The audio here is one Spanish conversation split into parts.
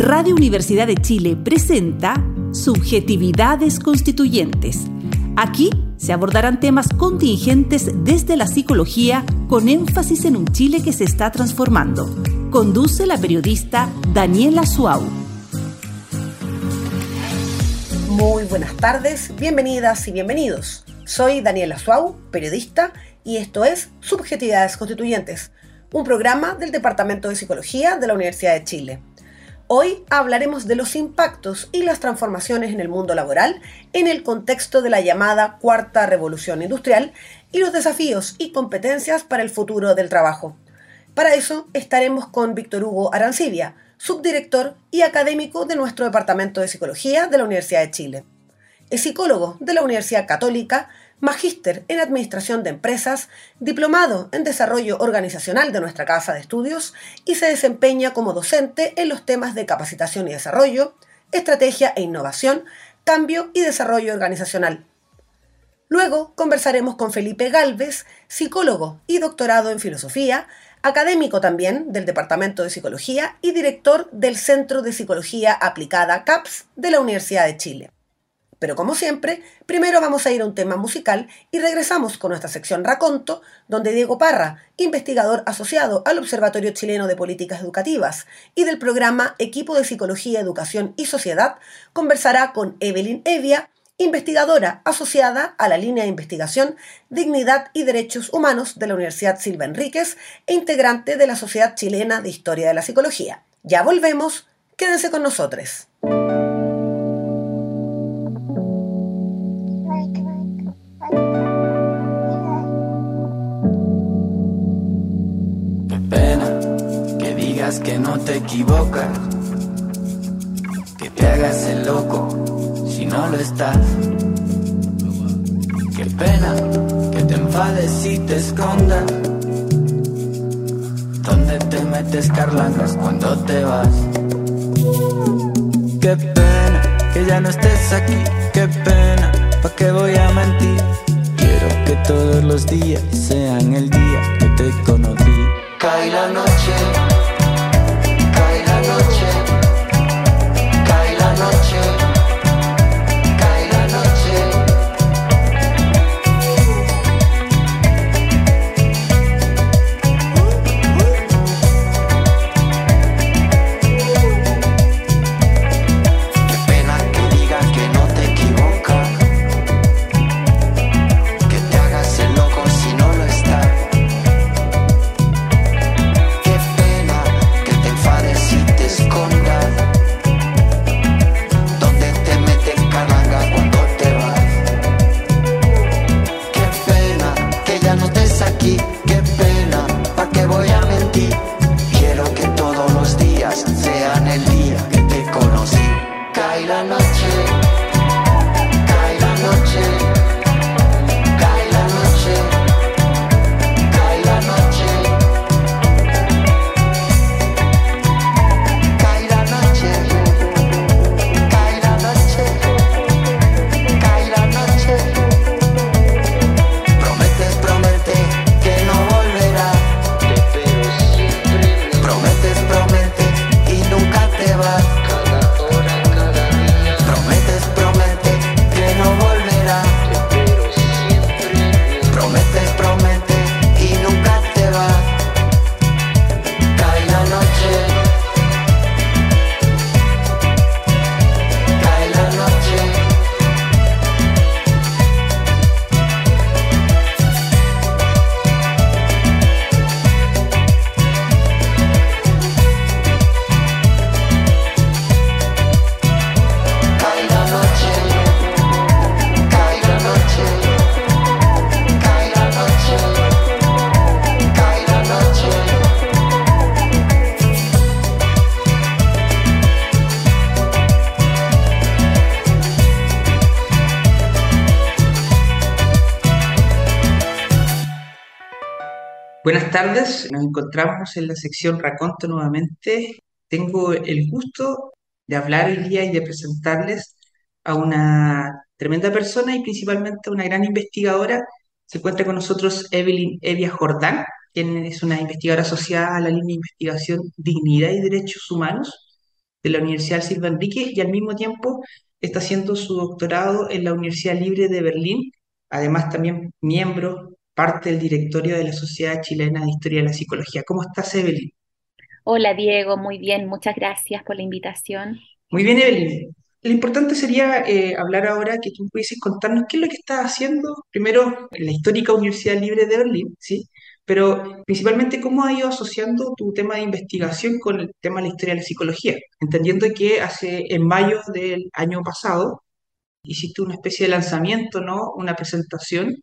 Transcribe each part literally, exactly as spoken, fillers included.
Radio Universidad de Chile presenta Subjetividades Constituyentes. Aquí se abordarán temas contingentes desde la psicología con énfasis en un Chile que se está transformando. Conduce la periodista Daniela Suau. Muy buenas tardes, bienvenidas y bienvenidos. Soy Daniela Suau, periodista, y esto es Subjetividades Constituyentes, un programa del Departamento de Psicología de la Universidad de Chile. Hoy hablaremos de los impactos y las transformaciones en el mundo laboral en el contexto de la llamada Cuarta Revolución Industrial y los desafíos y competencias para el futuro del trabajo. Para eso estaremos con Víctor Hugo Arancibia, subdirector y académico de nuestro Departamento de Psicología de la Universidad de Chile. Es psicólogo de la Universidad Católica, magíster en Administración de Empresas, diplomado en Desarrollo Organizacional de nuestra Casa de Estudios y se desempeña como docente en los temas de capacitación y desarrollo, estrategia e innovación, cambio y desarrollo organizacional. Luego conversaremos con Felipe Gálvez, psicólogo y doctorado en filosofía, académico también del Departamento de Psicología y director del Centro de Psicología Aplicada C A P S de la Universidad de Chile. Pero como siempre, primero vamos a ir a un tema musical y regresamos con nuestra sección Raconto, donde Diego Parra, investigador asociado al Observatorio Chileno de Políticas Educativas y del programa Equipo de Psicología, Educación y Sociedad, conversará con Evelyn Evia, investigadora asociada a la línea de investigación Dignidad y Derechos Humanos de la Universidad Silva Enríquez e integrante de la Sociedad Chilena de Historia de la Psicología. Ya volvemos, quédense con nosotros. Que no te equivocas, que te hagas el loco si no lo estás. Qué pena que te enfades y te escondas. ¿Dónde te metes carlangas cuando te vas? Qué pena que ya no estés aquí, qué pena, ¿pa' qué voy a mentir? Quiero que todos los días sean el día que te conocí. Cae la noche, cae la noche, cae la noche, cae la noche. Qué pena que digas que no te equivocas, que te hagas el loco si no lo estás. Qué pena que te enfades y te escondas. Donde te meten caranga cuando te vas. Qué pena que ya no estés aquí. Qué pena, ¿pa' qué voy a mentir? Quiero que todos los días sean el día que te conocí. Cae la noche, cae la noche, cae la noche, cae la noche. Cae la noche, cae la noche, cae la noche. Prometes, promete que no volverás. Prometes, prometes y nunca te vas. Prometes, promete que no volverás. Prometes, promete y nunca te vas. Cae la noche, cae la noche. Cae la noche, cae la noche, cae la noche, cae la noche. Buenas tardes, nos encontramos en la sección Raconto nuevamente. Tengo el gusto de hablar hoy día y de presentarles a una tremenda persona y principalmente a una gran investigadora. Se encuentra con nosotros Evelyn Evia Jordán, quien es una investigadora asociada a la línea de investigación Dignidad y Derechos Humanos de la Universidad Silva Enrique y al mismo tiempo está haciendo su doctorado en la Universidad Libre de Berlín, además también miembro, parte del directorio de la Sociedad Chilena de Historia de la Psicología. ¿Cómo estás, Evelyn? Hola Diego, muy bien, muchas gracias por la invitación. Muy bien, Evelyn. Lo importante sería eh, hablar ahora que tú pudieses contarnos qué es lo que estás haciendo, primero en la histórica Universidad Libre de Berlín, ¿sí? Pero principalmente cómo has ido asociando tu tema de investigación con el tema de la historia de la psicología, entendiendo que hace en mayo del año pasado hiciste una especie de lanzamiento, ¿no? Una presentación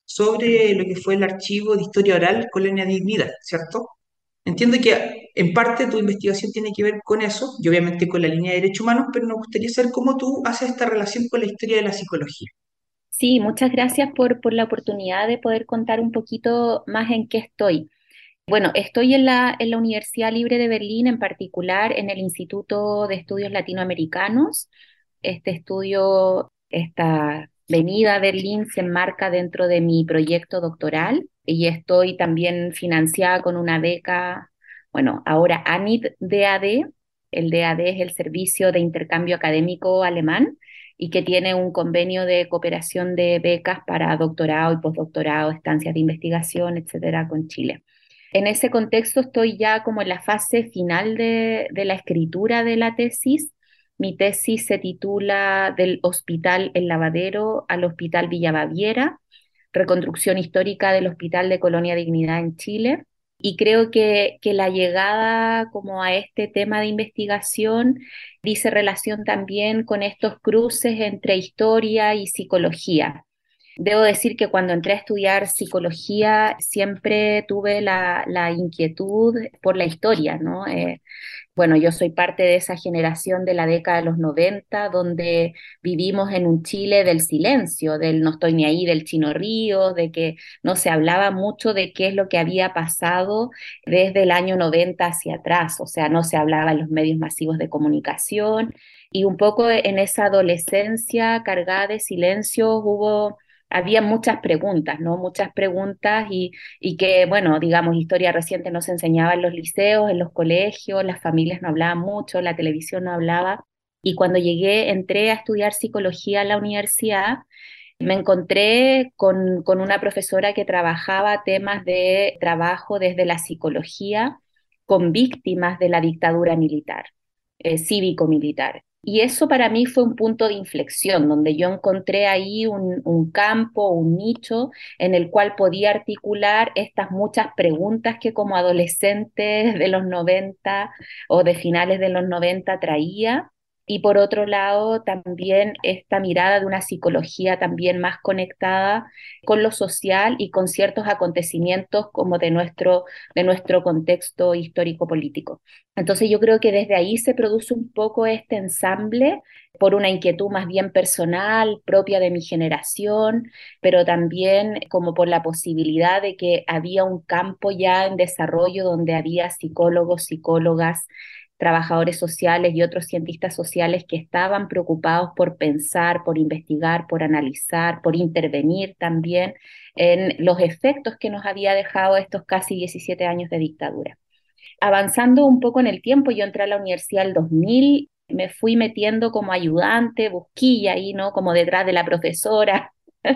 sobre lo que fue el archivo de historia oral Colonia Dignidad, ¿cierto? Entiendo que en parte tu investigación tiene que ver con eso y obviamente con la línea de derechos humanos, pero nos gustaría saber cómo tú haces esta relación con la historia de la psicología. Sí, muchas gracias por, por la oportunidad de poder contar un poquito más en qué estoy. Bueno, estoy en la, en la Universidad Libre de Berlín, en particular en el Instituto de Estudios Latinoamericanos. Este estudio, esta venida a Berlín se enmarca dentro de mi proyecto doctoral y estoy también financiada con una beca, bueno, ahora A N I D D A D. El D A D es el Servicio de Intercambio Académico Alemán y que tiene un convenio de cooperación de becas para doctorado y postdoctorado, estancias de investigación, etcétera, con Chile. En ese contexto estoy ya como en la fase final de, de la escritura de la tesis. Mi tesis se titula Del Hospital El Lavadero al Hospital Villa Baviera, reconstrucción histórica del Hospital de Colonia Dignidad en Chile. Y creo que, que la llegada como a este tema de investigación dice relación también con estos cruces entre historia y psicología. Debo decir que cuando entré a estudiar psicología siempre tuve la, la inquietud por la historia, ¿no? Eh, bueno, yo soy parte de esa generación de la década de los noventa, donde vivimos en un Chile del silencio, del no estoy ni ahí, del Chino Ríos, de que no se hablaba mucho de qué es lo que había pasado desde el año noventa hacia atrás, o sea, no se hablaba en los medios masivos de comunicación, y un poco en esa adolescencia cargada de silencio hubo había muchas preguntas, ¿no? Muchas preguntas y, y que, bueno, digamos, historia reciente no se enseñaba en los liceos, en los colegios, las familias no hablaban mucho, la televisión no hablaba. Y cuando llegué, entré a estudiar psicología en la universidad, me encontré con, con una profesora que trabajaba temas de trabajo desde la psicología con víctimas de la dictadura militar, eh, cívico-militar. Y eso para mí fue un punto de inflexión, donde yo encontré ahí un, un campo, un nicho en el cual podía articular estas muchas preguntas que como adolescente de los noventa o de finales de los noventa traía. Y por otro lado, también esta mirada de una psicología también más conectada con lo social y con ciertos acontecimientos como de nuestro, de nuestro contexto histórico-político. Entonces yo creo que desde ahí se produce un poco este ensamble por una inquietud más bien personal, propia de mi generación, pero también como por la posibilidad de que había un campo ya en desarrollo donde había psicólogos, psicólogas, trabajadores sociales y otros cientistas sociales que estaban preocupados por pensar, por investigar, por analizar, por intervenir también en los efectos que nos había dejado estos casi diecisiete años de dictadura. Avanzando un poco en el tiempo, yo entré a la universidad el dos mil, me fui metiendo como ayudante, busquilla ahí, ¿no? Como detrás de la profesora,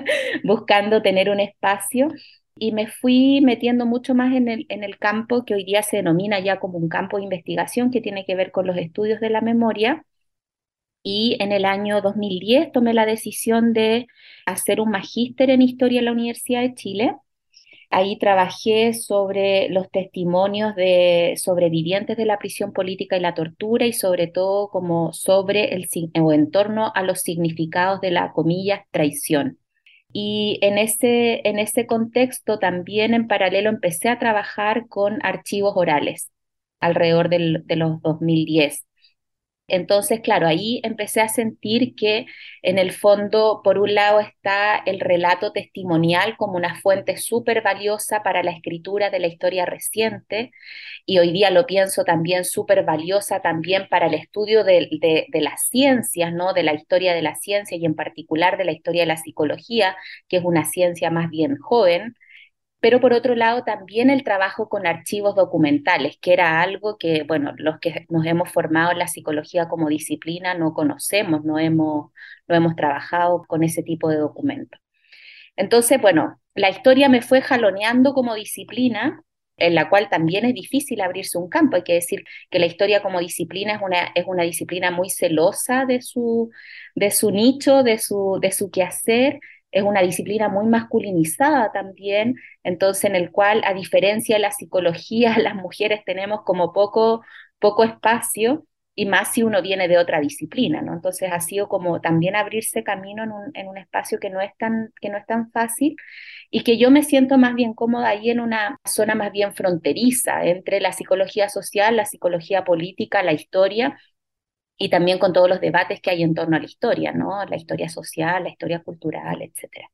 buscando tener un espacio. Y me fui metiendo mucho más en el, en el campo que hoy día se denomina ya como un campo de investigación que tiene que ver con los estudios de la memoria. Y en el año dos mil diez tomé la decisión de hacer un magíster en historia en la Universidad de Chile. Ahí trabajé sobre los testimonios de sobrevivientes de la prisión política y la tortura y sobre todo como sobre el o en torno a los significados de la comillas traición. Y en ese, en ese contexto también en paralelo empecé a trabajar con archivos orales alrededor del, de los dos mil diez. Entonces, claro, ahí empecé a sentir que en el fondo, por un lado, está el relato testimonial como una fuente súper valiosa para la escritura de la historia reciente, y hoy día lo pienso también súper valiosa también para el estudio de, de, de las ciencias, ¿no? De la historia de la ciencia y en particular de la historia de la psicología, que es una ciencia más bien joven. pero por otro lado también el trabajo con archivos documentales, que era algo que, bueno, los que nos hemos formado en la psicología como disciplina no conocemos, no hemos, no hemos trabajado con ese tipo de documentos. Entonces, bueno, la historia me fue jaloneando como disciplina, en la cual también es difícil abrirse un campo. Hay que decir que la historia como disciplina es una, es una disciplina muy celosa de su, de su nicho, de su, de su quehacer. Es una disciplina muy masculinizada también, entonces en el cual, a diferencia de la psicología, las mujeres tenemos como poco, poco espacio, y más si uno viene de otra disciplina, ¿no? Entonces ha sido como también abrirse camino en un, en un espacio que no es tan, que no es tan fácil, y que yo me siento más bien cómoda ahí en una zona más bien fronteriza entre la psicología social, la psicología política, la historia, y también con todos los debates que hay en torno a la historia, ¿no? La historia social, la historia cultural, etcétera.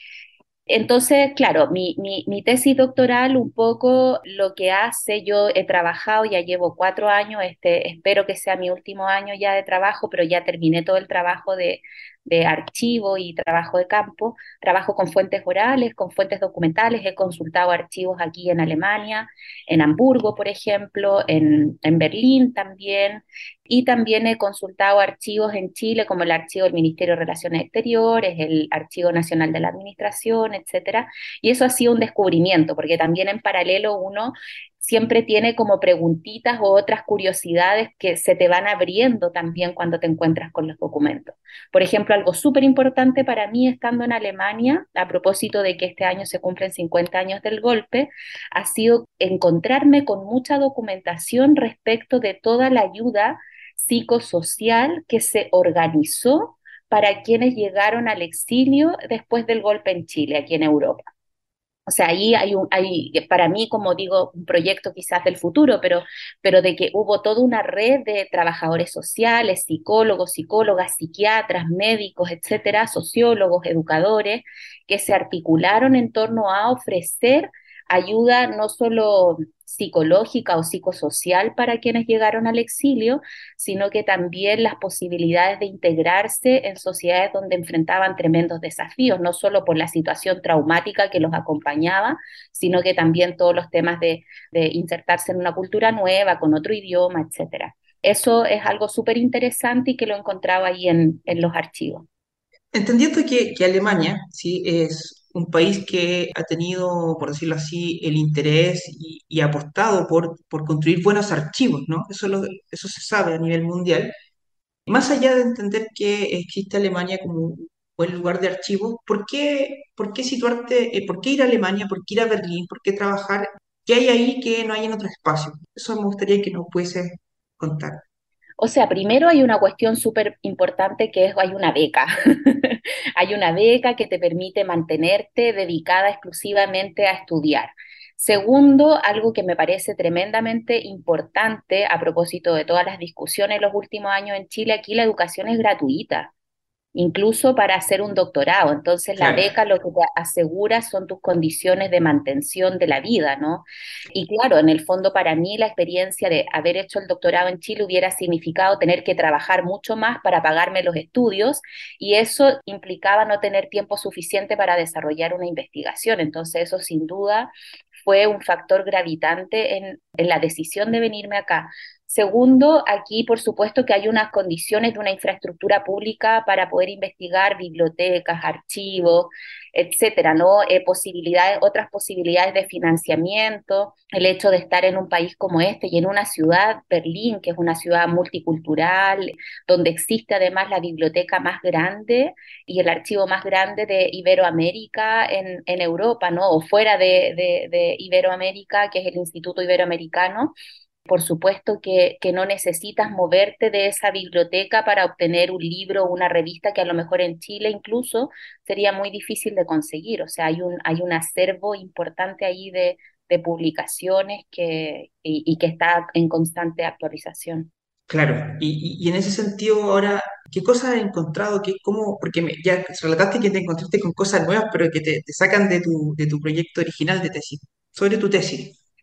Entonces, claro, mi, mi, mi tesis doctoral un poco lo que hace, yo he trabajado, ya llevo cuatro años, este, espero que sea mi último año ya de trabajo, pero ya terminé todo el trabajo de, de archivo y trabajo de campo, trabajo con fuentes orales, con fuentes documentales, he consultado archivos aquí en Alemania, en Hamburgo, por ejemplo, en, en Berlín también, y también he consultado archivos en Chile, como el archivo del Ministerio de Relaciones Exteriores, el Archivo Nacional de la Administración, etcétera. Y eso ha sido un descubrimiento, porque también en paralelo uno siempre tiene como preguntitas o otras curiosidades que se te van abriendo también cuando te encuentras con los documentos. Por ejemplo, algo súper importante para mí estando en Alemania, a propósito de que este año se cumplen cincuenta años del golpe, ha sido encontrarme con mucha documentación respecto de toda la ayuda psicosocial que se organizó para quienes llegaron al exilio después del golpe en Chile, aquí en Europa. O sea, ahí hay, un, hay para mí, como digo, un proyecto quizás del futuro, pero, pero de que hubo toda una red de trabajadores sociales, psicólogos, psicólogas, psiquiatras, médicos, etcétera, sociólogos, educadores, que se articularon en torno a ofrecer ayuda no solo psicológica o psicosocial para quienes llegaron al exilio, sino que también las posibilidades de integrarse en sociedades donde enfrentaban tremendos desafíos, no solo por la situación traumática que los acompañaba, sino que también todos los temas de, de insertarse en una cultura nueva, con otro idioma, etcétera. Eso es algo súper interesante y que lo encontraba ahí en, en los archivos. Entendiendo que, que Alemania, sí, es un país que ha tenido, por decirlo así, el interés y, y ha apostado por, por construir buenos archivos, ¿no? Eso, lo- eso se sabe a nivel mundial. Más allá de entender que existe Alemania como un buen lugar de archivos, ¿por qué, por qué situarte, eh, por qué ir a Alemania, por qué ir a Berlín, por qué trabajar? ¿Qué hay ahí que no hay en otro espacio? Eso me gustaría que nos pudiese contar. O sea, primero hay una cuestión súper importante que es, hay una beca. Hay una beca que te permite mantenerte dedicada exclusivamente a estudiar. Segundo, algo que me parece tremendamente importante a propósito de todas las discusiones en los últimos años en Chile, aquí la educación es gratuita, incluso para hacer un doctorado. Entonces, la Claro. beca lo que te asegura son tus condiciones de mantención de la vida, ¿no? Y claro, en el fondo para mí la experiencia de haber hecho el doctorado en Chile hubiera significado tener que trabajar mucho más para pagarme los estudios, y eso implicaba no tener tiempo suficiente para desarrollar una investigación. Entonces, eso sin duda fue un factor gravitante en, en la decisión de venirme acá. Segundo, aquí por supuesto que hay unas condiciones de una infraestructura pública para poder investigar, bibliotecas, archivos, etcétera, ¿no? Eh, posibilidades, otras posibilidades de financiamiento, el hecho de estar en un país como este y en una ciudad, Berlín, que es una ciudad multicultural, donde existe además la biblioteca más grande y el archivo más grande de Iberoamérica en, en Europa, ¿no? O fuera de, de, de Iberoamérica, que es el Instituto Iberoamericano. Por supuesto que, que no necesitas moverte de esa biblioteca para obtener un libro o una revista que a lo mejor en Chile incluso sería muy difícil de conseguir. O sea, hay un, hay un acervo importante ahí de, de publicaciones que, y, y que está en constante actualización. Claro, y, y- y en ese sentido ahora, ¿qué cosas has encontrado? ¿Qué, cómo, porque me- ya relataste que te encontraste con cosas nuevas, pero que te, te sacan de tu, de tu proyecto original de tesis, sobre tu tesis.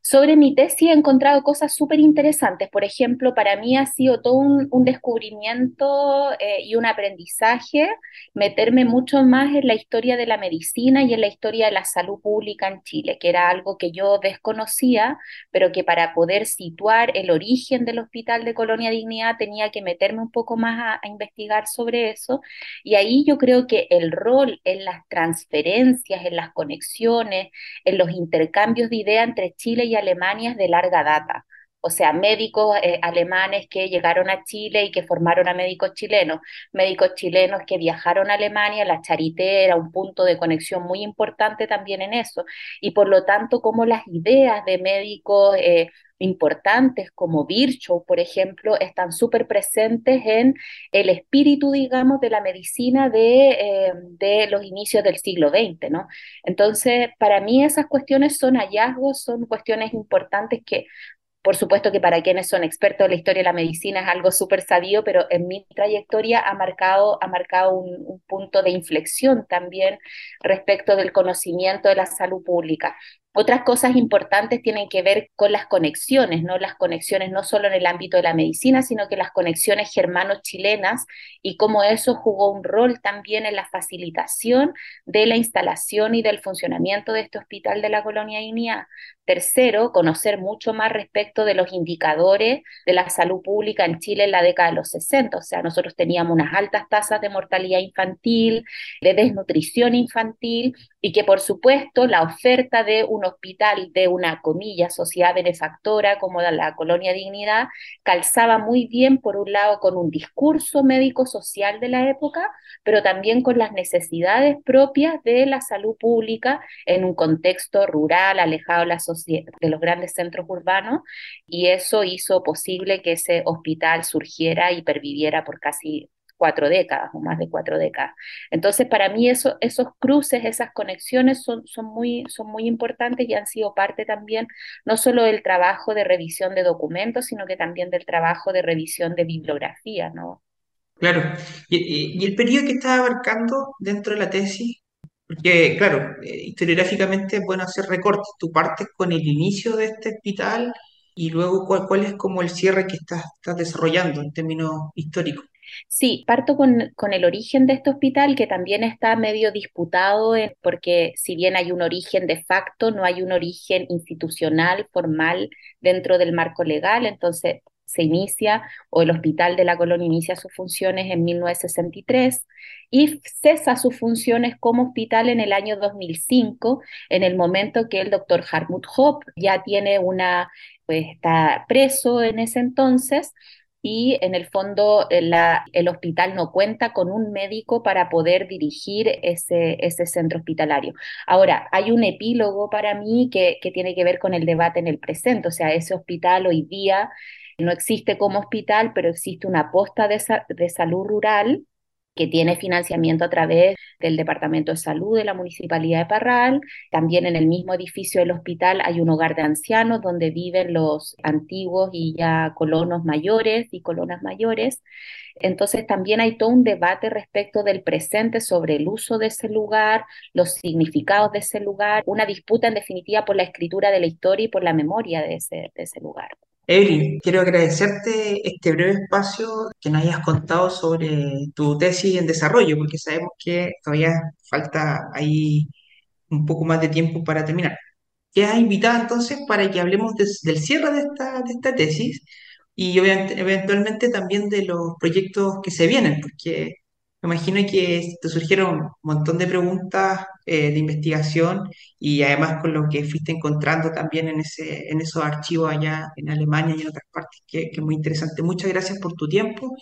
Sobre mi tesis he encontrado cosas súper interesantes. Por ejemplo, para mí ha sido todo un, un descubrimiento eh, y un aprendizaje meterme mucho más en la historia de la medicina y en la historia de la salud pública en Chile, que era algo que yo desconocía, pero que para poder situar el origen del Hospital de Colonia Dignidad tenía que meterme un poco más a, a investigar sobre eso. Y ahí yo creo que el rol en las transferencias, en las conexiones, en los intercambios de ideas entre Chile y Alemania es de larga data. O sea, médicos eh, alemanes que llegaron a Chile y que formaron a médicos chilenos, médicos chilenos que viajaron a Alemania, la Charité era un punto de conexión muy importante también en eso. Y por lo tanto, como las ideas de médicos eh, importantes como Virchow, por ejemplo, están súper presentes en el espíritu, digamos, de la medicina de, eh, de los inicios del siglo veinte, ¿no? Entonces, para mí esas cuestiones son hallazgos, son cuestiones importantes que, por supuesto que para quienes son expertos en la historia de la medicina es algo súper sabido, pero en mi trayectoria ha marcado, ha marcado un, un punto de inflexión también respecto del conocimiento de la salud pública. Otras cosas importantes tienen que ver con las conexiones, ¿no? Las conexiones no solo en el ámbito de la medicina, sino que las conexiones germano-chilenas y cómo eso jugó un rol también en la facilitación de la instalación y del funcionamiento de este hospital de la Colonia Dignidad. Tercero, conocer mucho más respecto de los indicadores de la salud pública en Chile en la década de los sesenta. O sea, nosotros teníamos unas altas tasas de mortalidad infantil, de desnutrición infantil, y que por supuesto la oferta de un hospital de una, comilla, sociedad benefactora como la Colonia Dignidad calzaba muy bien, por un lado, con un discurso médico-social de la época, pero también con las necesidades propias de la salud pública en un contexto rural, alejado de, la de los grandes centros urbanos, y eso hizo posible que ese hospital surgiera y perviviera por casi cuatro décadas o más de cuatro décadas. Entonces, para mí eso, esos cruces, esas conexiones son, son, muy, son muy importantes y han sido parte también no solo del trabajo de revisión de documentos, sino que también del trabajo de revisión de bibliografía, ¿no? Claro. Y, y- y el periodo que estás abarcando dentro de la tesis, porque, claro, eh, historiográficamente es bueno hacer recortes. Tú partes con el inicio de este hospital y luego cuál, cuál es como el cierre que estás, estás desarrollando en términos históricos. Sí, parto con, con el origen de este hospital, que también está medio disputado, en- porque si bien hay un origen de facto, no hay un origen institucional, formal, dentro del marco legal. Entonces se inicia, o el Hospital de la Colonia inicia sus funciones en mil novecientos sesenta y tres y cesa sus funciones como hospital en el año dos mil cinco, en el momento que el doctor Hartmut Hopp ya tiene una, pues está preso en ese entonces, y en el fondo la, el hospital no cuenta con un médico para poder dirigir ese, ese centro hospitalario. Ahora, hay un epílogo para mí que, que tiene que ver con el debate en el presente. O sea, ese hospital hoy día no existe como hospital, pero existe una posta de, sa de salud rural que tiene financiamiento a través del Departamento de Salud de la Municipalidad de Parral. También en el mismo edificio del hospital hay un hogar de ancianos donde viven los antiguos y ya colonos mayores y colonas mayores. Entonces también hay todo un debate respecto del presente sobre el uso de ese lugar, los significados de ese lugar, una disputa en definitiva por la escritura de la historia y por la memoria de ese, de ese lugar. Evelyn, quiero agradecerte este breve espacio que nos hayas contado sobre tu tesis en desarrollo, porque sabemos que todavía falta ahí un poco más de tiempo para terminar. Quedas invitada entonces para que hablemos des- del cierre de esta, de esta tesis y obviamente- eventualmente también de los proyectos que se vienen, porque me imagino que te surgieron un montón de preguntas eh, de investigación y además con lo que fuiste encontrando también en ese, en esos archivos allá en Alemania y en otras partes, que, que es muy interesante. Muchas gracias por tu tiempo.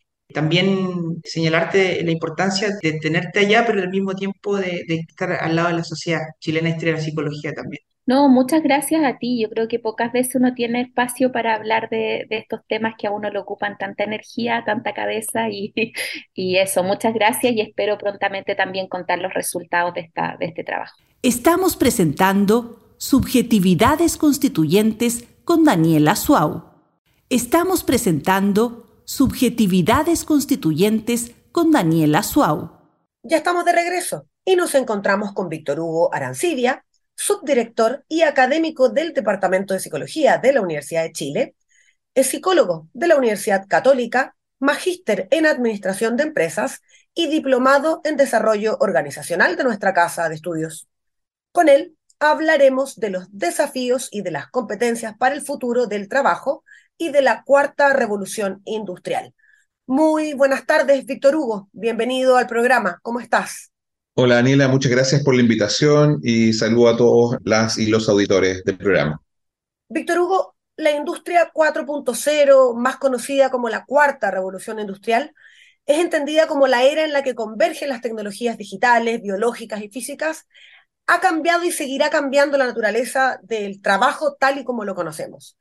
También señalarte la importancia de tenerte allá, pero al mismo tiempo de, de estar al lado de la Sociedad Chilena de Historia de la Psicología también. No, muchas gracias a ti. Yo creo que pocas veces uno tiene espacio para hablar de, de estos temas que a uno le ocupan tanta energía, tanta cabeza y, y eso. Muchas gracias y espero prontamente también contar los resultados de esta, de este trabajo. Estamos presentando Subjetividades Constituyentes con Daniela Suau. Estamos presentando Subjetividades Constituyentes con Daniela Suau. Ya estamos de regreso y nos encontramos con Víctor Hugo Arancibia, subdirector y académico del Departamento de Psicología de la Universidad de Chile. Es psicólogo de la Universidad Católica, magíster en Administración de Empresas y diplomado en Desarrollo Organizacional de nuestra Casa de Estudios. Con él hablaremos de los desafíos y de las competencias para el futuro del trabajo y de la cuarta revolución industrial. Muy buenas tardes, Víctor Hugo. Bienvenido al programa. ¿Cómo estás? Hola Daniela, muchas gracias por la invitación y saludo a todos las y los auditores del programa. Víctor Hugo, la industria cuatro punto cero, más conocida como la cuarta revolución industrial, es entendida como la era en la que convergen las tecnologías digitales, biológicas y físicas. Ha cambiado y seguirá cambiando la naturaleza del trabajo tal y como lo conocemos.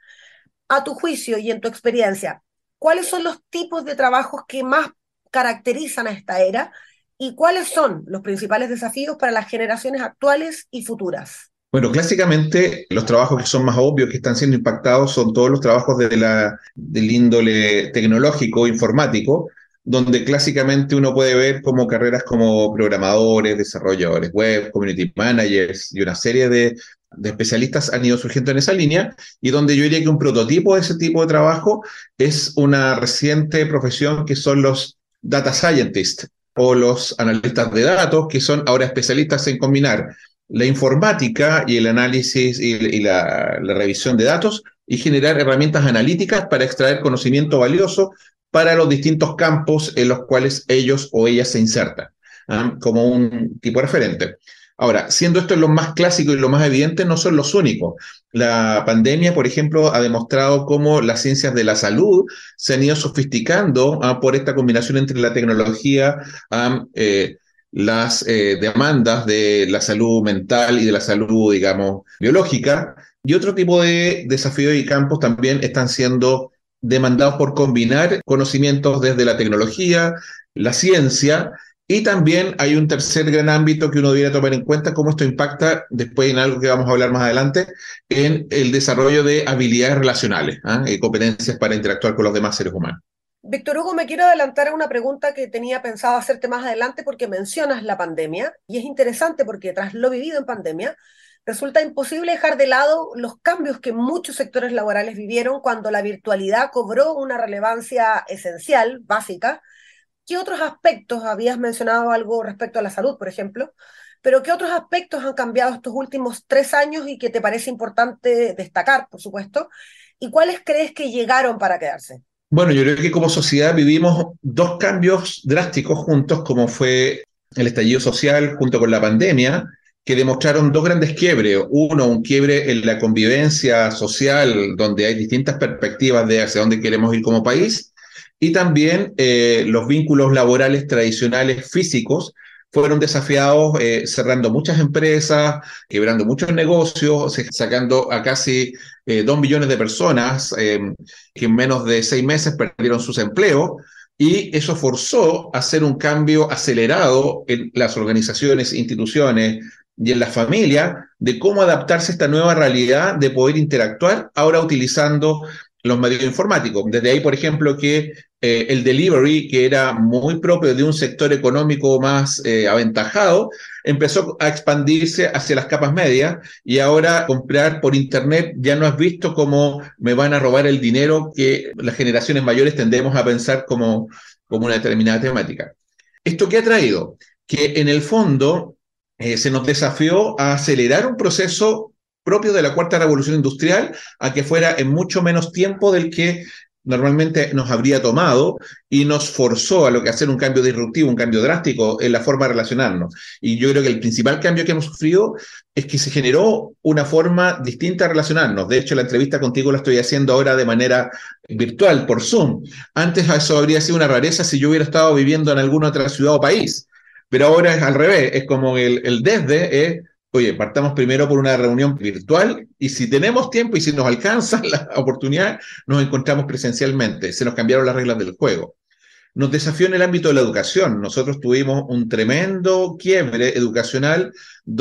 A tu juicio y en tu experiencia, ¿cuáles son los tipos de trabajos que más caracterizan a esta era? ¿Y cuáles son los principales desafíos para las generaciones actuales y futuras? Bueno, clásicamente los trabajos que son más obvios que están siendo impactados son todos los trabajos de la, del índole tecnológico, informático, donde clásicamente uno puede ver como carreras como programadores, desarrolladores web, community managers y una serie de, de especialistas han ido surgiendo en esa línea, y donde yo diría que un prototipo de ese tipo de trabajo es una reciente profesión que son los data scientists, o los analistas de datos, que son ahora especialistas en combinar la informática y el análisis y, y la, la revisión de datos y generar herramientas analíticas para extraer conocimiento valioso para los distintos campos en los cuales ellos o ellas se insertan, ¿eh? Como un tipo referente. Ahora, siendo esto lo más clásico y lo más evidente, no son los únicos. La pandemia, por ejemplo, ha demostrado cómo las ciencias de la salud se han ido sofisticando ¿ah? por esta combinación entre la tecnología, ¿ah? eh, las eh, demandas de la salud mental y de la salud, digamos, biológica. Y otro tipo de desafíos y campos también están siendo demandados por combinar conocimientos desde la tecnología, la ciencia. Y también hay un tercer gran ámbito que uno debería tomar en cuenta, cómo esto impacta, después en algo que vamos a hablar más adelante, en el desarrollo de habilidades relacionales, ¿eh? y competencias para interactuar con los demás seres humanos. Víctor Hugo, me quiero adelantar a una pregunta que tenía pensado hacerte más adelante porque mencionas la pandemia, y es interesante porque tras lo vivido en pandemia, resulta imposible dejar de lado los cambios que muchos sectores laborales vivieron cuando la virtualidad cobró una relevancia esencial, básica. ¿Qué otros aspectos, habías mencionado algo respecto a la salud, por ejemplo, pero qué otros aspectos han cambiado estos últimos tres años y que te parece importante destacar, por supuesto, y cuáles crees que llegaron para quedarse? Bueno, yo creo que como sociedad vivimos dos cambios drásticos juntos, como fue el estallido social junto con la pandemia, que demostraron dos grandes quiebres. Uno, un quiebre en la convivencia social, donde hay distintas perspectivas de hacia dónde queremos ir como país, y también eh, los vínculos laborales tradicionales físicos fueron desafiados, eh, cerrando muchas empresas, quebrando muchos negocios, sacando a casi eh, dos millones de personas eh, que en menos de seis meses perdieron sus empleos, y eso forzó a hacer un cambio acelerado en las organizaciones, instituciones y en la familia de cómo adaptarse a esta nueva realidad de poder interactuar ahora utilizando los medios informáticos. Desde ahí, por ejemplo, que eh, el delivery, que era muy propio de un sector económico más eh, aventajado, empezó a expandirse hacia las capas medias, y ahora comprar por internet ya no es visto como me van a robar el dinero, que las generaciones mayores tendemos a pensar como, como una determinada temática. ¿Esto qué ha traído? Que en el fondo eh, se nos desafió a acelerar un proceso propio de la cuarta revolución industrial a que fuera en mucho menos tiempo del que normalmente nos habría tomado, y nos forzó a lo que hacer un cambio disruptivo, un cambio drástico en la forma de relacionarnos. Y yo creo que el principal cambio que hemos sufrido es que se generó una forma distinta de relacionarnos. De hecho, la entrevista contigo la estoy haciendo ahora de manera virtual, por Zoom. Antes eso habría sido una rareza si yo hubiera estado viviendo en alguna otra ciudad o país, pero ahora es al revés, es como el, el desde es... Oye, partamos primero por una reunión virtual, y si tenemos tiempo y si nos alcanza la oportunidad, nos encontramos presencialmente. Se nos cambiaron las reglas del juego. Nos desafió en el ámbito de la educación. Nosotros tuvimos un tremendo quiebre educacional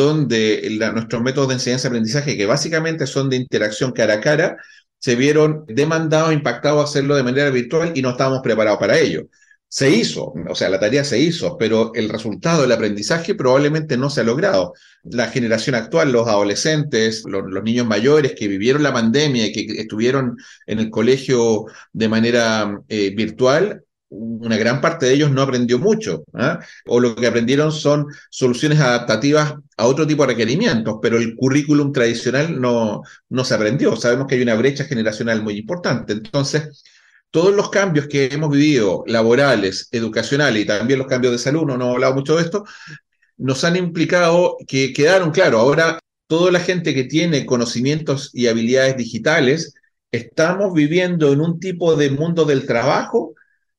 donde la, nuestros métodos de enseñanza-aprendizaje, que básicamente son de interacción cara a cara, se vieron demandados, impactados a hacerlo de manera virtual, y no estábamos preparados para ello. se hizo, o sea, la tarea se hizo, pero el resultado del aprendizaje probablemente no se ha logrado. La generación actual, los adolescentes, los, los niños mayores que vivieron la pandemia y que estuvieron en el colegio de manera eh, virtual, una gran parte de ellos no aprendió mucho, ¿ah? O lo que aprendieron son soluciones adaptativas a otro tipo de requerimientos, pero el currículum tradicional no, no se aprendió. Sabemos que hay una brecha generacional muy importante. Entonces, todos los cambios que hemos vivido, laborales, educacionales y también los cambios de salud, no, no hemos hablado mucho de esto, nos han implicado que quedaron, claro, ahora toda la gente que tiene conocimientos y habilidades digitales, estamos viviendo en un tipo de mundo del trabajo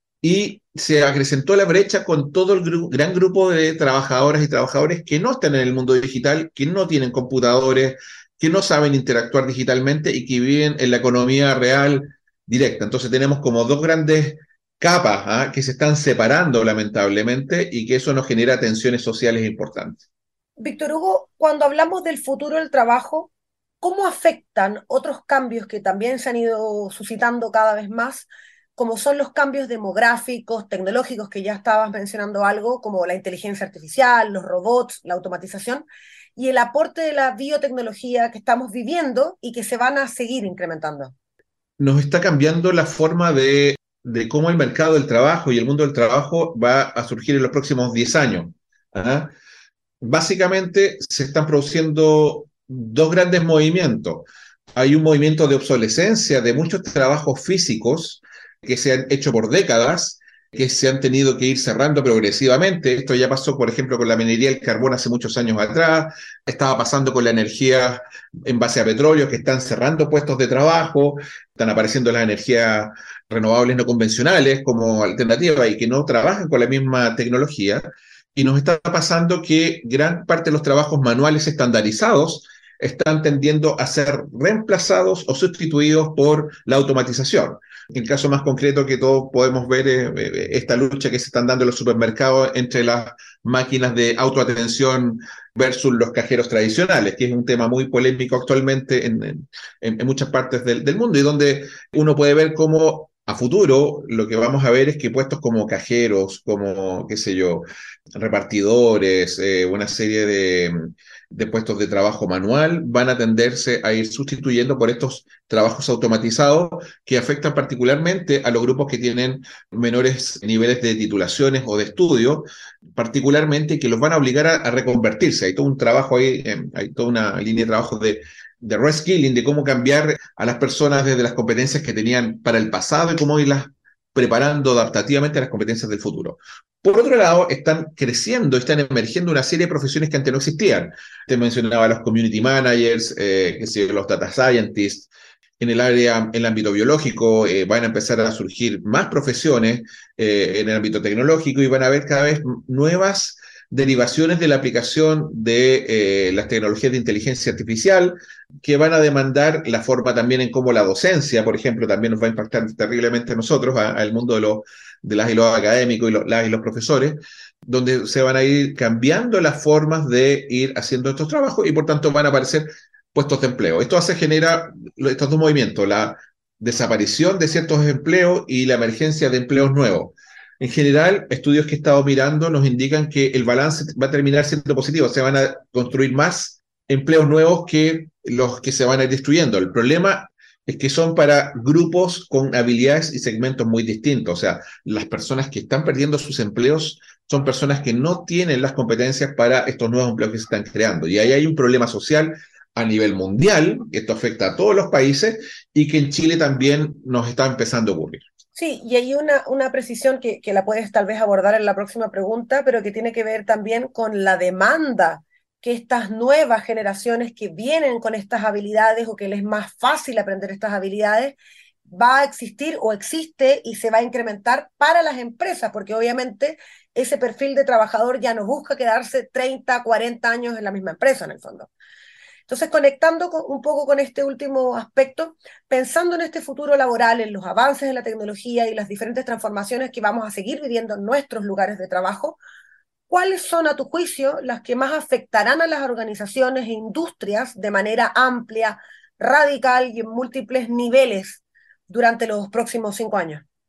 y se acrecentó la brecha con todo el gru gran grupo de trabajadoras y trabajadores que no están en el mundo digital, que no tienen computadores, que no saben interactuar digitalmente y que viven en la economía real directa. Entonces tenemos como dos grandes capas, ¿ah?, que se están separando lamentablemente y que eso nos genera tensiones sociales importantes. Víctor Hugo, cuando hablamos del futuro del trabajo, ¿cómo afectan otros cambios que también se han ido suscitando cada vez más, como son los cambios demográficos, tecnológicos, que ya estabas mencionando algo, como la inteligencia artificial, los robots, la automatización, y el aporte de la biotecnología que estamos viviendo y que se van a seguir incrementando? Nos está cambiando la forma de, de cómo el mercado del trabajo y el mundo del trabajo va a surgir en los próximos diez años. ¿Ah? Básicamente se están produciendo dos grandes movimientos. Hay un movimiento de obsolescencia de muchos trabajos físicos que se han hecho por décadas, que se han tenido que ir cerrando progresivamente. Esto ya pasó, por ejemplo, con la minería del carbón hace muchos años atrás, estaba pasando con la energía en base a petróleo, que están cerrando puestos de trabajo, están apareciendo las energías renovables no convencionales como alternativa y que no trabajan con la misma tecnología. Y nos está pasando que gran parte de los trabajos manuales estandarizados están tendiendo a ser reemplazados o sustituidos por la automatización. El caso más concreto que todos podemos ver es esta lucha que se están dando en los supermercados entre las máquinas de autoatención versus los cajeros tradicionales, que es un tema muy polémico actualmente en, en, en muchas partes del, del mundo y donde uno puede ver cómo a futuro lo que vamos a ver es que puestos como cajeros, como, qué sé yo, repartidores, eh, una serie de, de puestos de trabajo manual van a tenderse a ir sustituyendo por estos trabajos automatizados que afectan particularmente a los grupos que tienen menores niveles de titulaciones o de estudio, particularmente que los van a obligar a, a reconvertirse. Hay todo un trabajo ahí, eh, hay toda una línea de trabajo de de reskilling, de cómo cambiar a las personas desde las competencias que tenían para el pasado y cómo irlas preparando adaptativamente a las competencias del futuro. Por otro lado, están creciendo, están emergiendo una serie de profesiones que antes no existían. Te mencionaba los community managers, eh, que sé, los data scientists. En el área, en el ámbito biológico, eh, van a empezar a surgir más profesiones eh, en el ámbito tecnológico y van a haber cada vez nuevas derivaciones de la aplicación de eh, las tecnologías de inteligencia artificial que van a demandar la forma también en cómo la docencia, por ejemplo, también nos va a impactar terriblemente a nosotros, al mundo de, los, de las y los académicos y los, las y los profesores, donde se van a ir cambiando las formas de ir haciendo estos trabajos y por tanto van a aparecer puestos de empleo. Esto hace genera estos dos movimientos, la desaparición de ciertos empleos y la emergencia de empleos nuevos. En general, estudios que he estado mirando nos indican que el balance va a terminar siendo positivo, se van a construir más empleos nuevos que los que se van a ir destruyendo. El problema es que son para grupos con habilidades y segmentos muy distintos. O sea, las personas que están perdiendo sus empleos son personas que no tienen las competencias para estos nuevos empleos que se están creando. Y ahí hay un problema social a nivel mundial, esto afecta a todos los países y que en Chile también nos está empezando a ocurrir. Sí, y hay una, una precisión que, que la puedes tal vez abordar en la próxima pregunta, pero que tiene que ver también con la demanda que estas nuevas generaciones que vienen con estas habilidades o que les es más fácil aprender estas habilidades, va a existir o existe y se va a incrementar para las empresas, porque obviamente ese perfil de trabajador ya no busca quedarse treinta, cuarenta años en la misma empresa en el fondo. Entonces, conectando con, un poco con este último aspecto, pensando en este futuro laboral, en los avances de la tecnología y las diferentes transformaciones que vamos a seguir viviendo en nuestros lugares de trabajo, ¿cuáles son, a tu juicio, las que más afectarán a las organizaciones e industrias de manera amplia, radical y en múltiples niveles durante los próximos cinco años?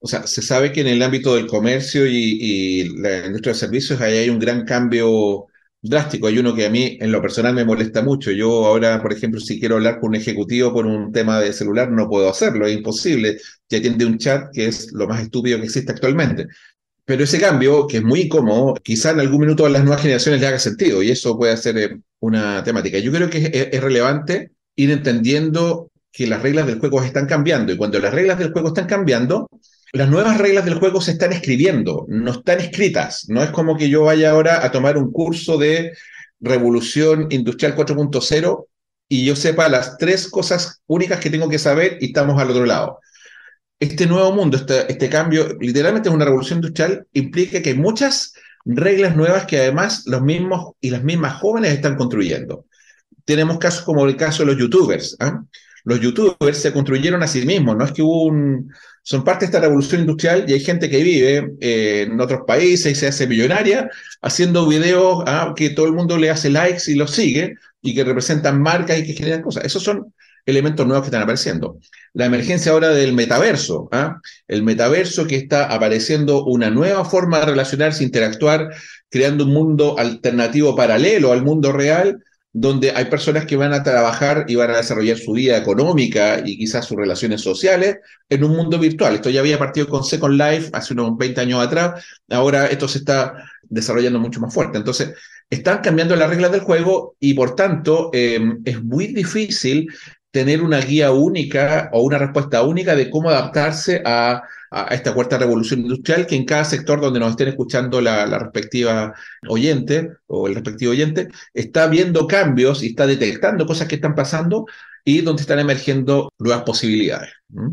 O sea, se sabe que en el ámbito del comercio y, y la industria de servicios ahí hay un gran cambio drástico. Hay uno que a mí en lo personal me molesta mucho. Yo ahora, por ejemplo, si quiero hablar con un ejecutivo por un tema de celular, no puedo hacerlo, es imposible. Ya atiende un chat que es lo más estúpido que existe actualmente. Pero ese cambio, que es muy incómodo, quizá en algún minuto a las nuevas generaciones les haga sentido y eso puede ser eh, una temática. Yo creo que es, es relevante ir entendiendo que las reglas del juego están cambiando y cuando las reglas del juego están cambiando, las nuevas reglas del juego se están escribiendo, no están escritas. No es como que yo vaya ahora a tomar un curso de Revolución Industrial cuatro punto cero y yo sepa las tres cosas únicas que tengo que saber y estamos al otro lado. Este nuevo mundo, este, este cambio, literalmente es una revolución industrial, implica que hay muchas reglas nuevas que además los mismos y las mismas jóvenes están construyendo. Tenemos casos como el caso de los youtubers. ¿eh? Los youtubers se construyeron a sí mismos, no es que hubo un... Son parte de esta revolución industrial y hay gente que vive eh, en otros países y se hace millonaria haciendo videos ¿eh? que todo el mundo le hace likes y los sigue y que representan marcas y que generan cosas. Esos son elementos nuevos que están apareciendo. La emergencia ahora del metaverso, ¿eh? El metaverso que está apareciendo una nueva forma de relacionarse, interactuar, creando un mundo alternativo paralelo al mundo real, donde hay personas que van a trabajar y van a desarrollar su vida económica y quizás sus relaciones sociales en un mundo virtual. Esto ya había partido con Second Life hace unos veinte años atrás, ahora esto se está desarrollando mucho más fuerte. Entonces, están cambiando las reglas del juego y por tanto eh, es muy difícil tener una guía única o una respuesta única de cómo adaptarse a, a esta cuarta revolución industrial que en cada sector donde nos estén escuchando la, la respectiva oyente o el respectivo oyente está viendo cambios y está detectando cosas que están pasando y donde están emergiendo nuevas posibilidades. ¿Mm?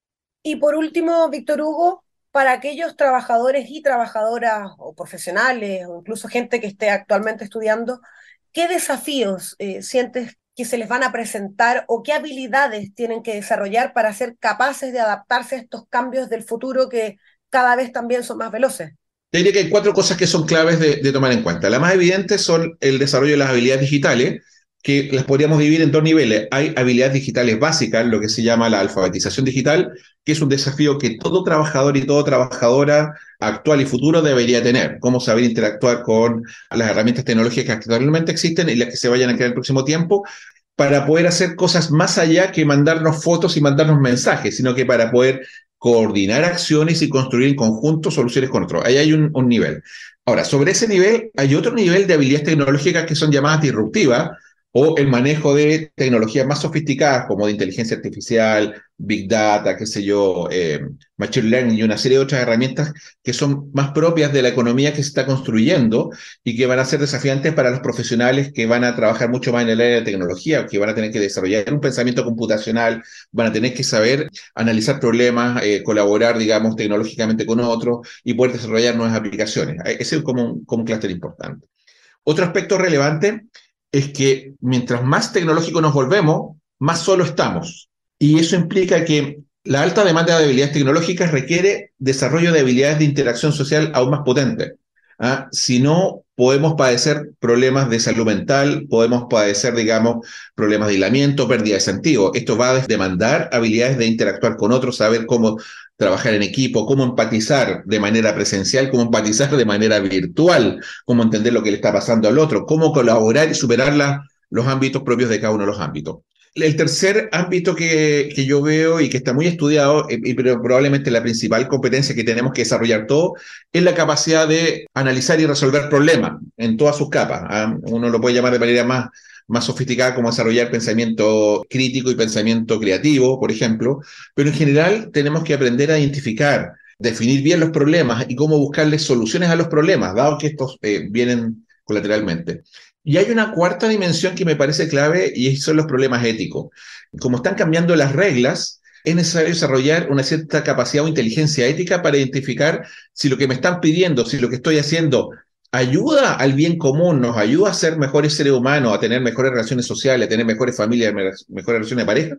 Y por último, Víctor Hugo, para aquellos trabajadores y trabajadoras o profesionales o incluso gente que esté actualmente estudiando, ¿qué desafíos eh, sientes que se les van a presentar o qué habilidades tienen que desarrollar para ser capaces de adaptarse a estos cambios del futuro que cada vez también son más veloces? Te diría que hay cuatro cosas que son claves de, de tomar en cuenta. Las más evidentes son el desarrollo de las habilidades digitales, que las podríamos dividir en dos niveles. Hay habilidades digitales básicas, lo que se llama la alfabetización digital, que es un desafío que todo trabajador y toda trabajadora actual y futuro debería tener. Cómo saber interactuar con las herramientas tecnológicas que actualmente existen y las que se vayan a crear en el próximo tiempo, para poder hacer cosas más allá que mandarnos fotos y mandarnos mensajes, sino que para poder coordinar acciones y construir en conjunto soluciones con otros. Ahí hay un, un nivel. Ahora, sobre ese nivel hay otro nivel de habilidades tecnológicas que son llamadas disruptivas, o el manejo de tecnologías más sofisticadas como de inteligencia artificial, big data, qué sé yo, eh, machine learning y una serie de otras herramientas que son más propias de la economía que se está construyendo y que van a ser desafiantes para los profesionales que van a trabajar mucho más en el área de tecnología, que van a tener que desarrollar un pensamiento computacional, van a tener que saber analizar problemas, eh, colaborar, digamos, tecnológicamente con otros y poder desarrollar nuevas aplicaciones. Ese es como un, como un clúster importante. Otro aspecto relevante es que mientras más tecnológico nos volvemos, más solo estamos. Y eso implica que la alta demanda de habilidades tecnológicas requiere desarrollo de habilidades de interacción social aún más potentes. ¿Ah? Si no, podemos padecer problemas de salud mental, podemos padecer, digamos, problemas de aislamiento, pérdida de sentido. Esto va a demandar habilidades de interactuar con otros, saber cómo trabajar en equipo, cómo empatizar de manera presencial, cómo empatizar de manera virtual, cómo entender lo que le está pasando al otro, cómo colaborar y superar la, los ámbitos propios de cada uno de los ámbitos. El tercer ámbito que, que yo veo y que está muy estudiado, y pero probablemente la principal competencia que tenemos que desarrollar todo, es la capacidad de analizar y resolver problemas en todas sus capas. ¿eh? Uno lo puede llamar de manera más, más sofisticada como desarrollar pensamiento crítico y pensamiento creativo, por ejemplo, pero en general tenemos que aprender a identificar, definir bien los problemas y cómo buscarles soluciones a los problemas, dado que estos eh, vienen colateralmente. Y hay una cuarta dimensión que me parece clave y son los problemas éticos. Como están cambiando las reglas, es necesario desarrollar una cierta capacidad o inteligencia ética para identificar si lo que me están pidiendo, si lo que estoy haciendo ayuda al bien común, nos ayuda a ser mejores seres humanos, a tener mejores relaciones sociales, a tener mejores familias, mejores relaciones de pareja,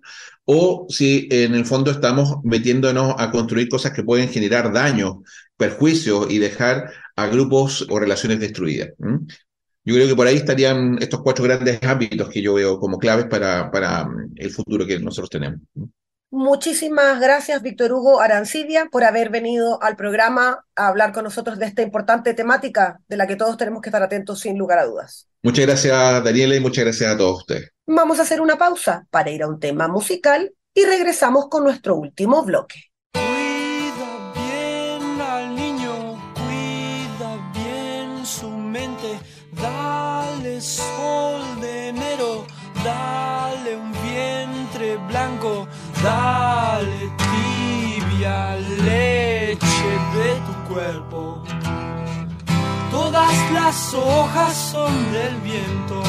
o si en el fondo estamos metiéndonos a construir cosas que pueden generar daños, perjuicios y dejar a grupos o relaciones destruidas. ¿Mm? Yo creo que por ahí estarían estos cuatro grandes ámbitos que yo veo como claves para, para el futuro que nosotros tenemos. Muchísimas gracias, Víctor Hugo Arancibia, por haber venido al programa a hablar con nosotros de esta importante temática de la que todos tenemos que estar atentos sin lugar a dudas. Muchas gracias, Daniela, y muchas gracias a todos ustedes. Vamos a hacer una pausa para ir a un tema musical y regresamos con nuestro último bloque. Cuida bien al niño, cuida bien su mente, dale sol de enero, dale un vientre blanco, dale tibia leche de tu cuerpo. Todas las hojas son del viento,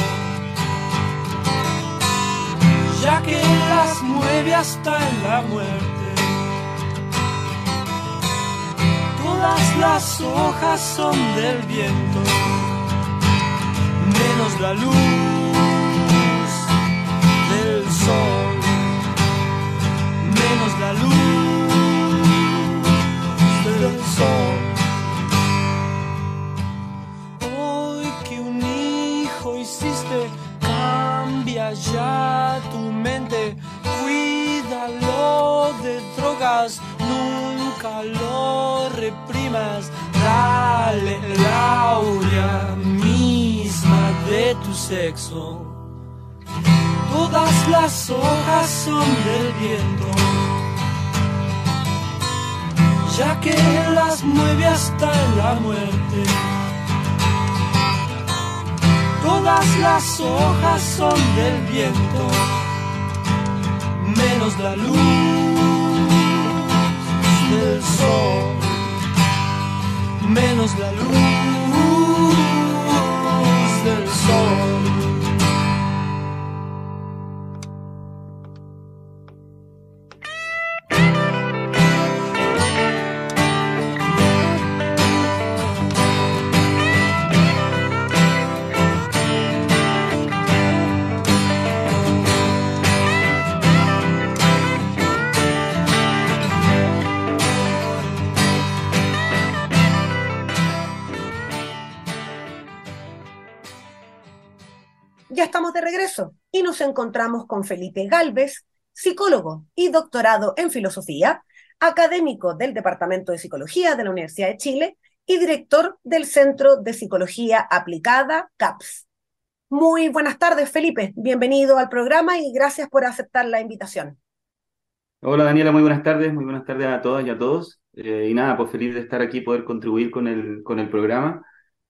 ya que las mueve hasta en la muerte. Todas las hojas son del viento, menos la luz del sol, menos la luz del sol. Hoy que un hijo hiciste, cambia ya tu mente, cuídalo de drogas, nunca lo reprimas, dale la aurea misma de tu sexo. Todas las hojas son del viento, ya que las mueve hasta en la muerte. Todas las hojas son del viento, menos la luz del sol, menos la luz del sol. Ya estamos de regreso y nos encontramos con Felipe Gálvez, psicólogo y doctorado en filosofía, académico del Departamento de Psicología de la Universidad de Chile y director del Centro de Psicología Aplicada, CAPS. Muy buenas tardes, Felipe. Bienvenido al programa y gracias por aceptar la invitación. Hola Daniela, muy buenas tardes, muy buenas tardes a todas y a todos. Eh, y nada, pues feliz de estar aquí, poder contribuir con el, con el programa.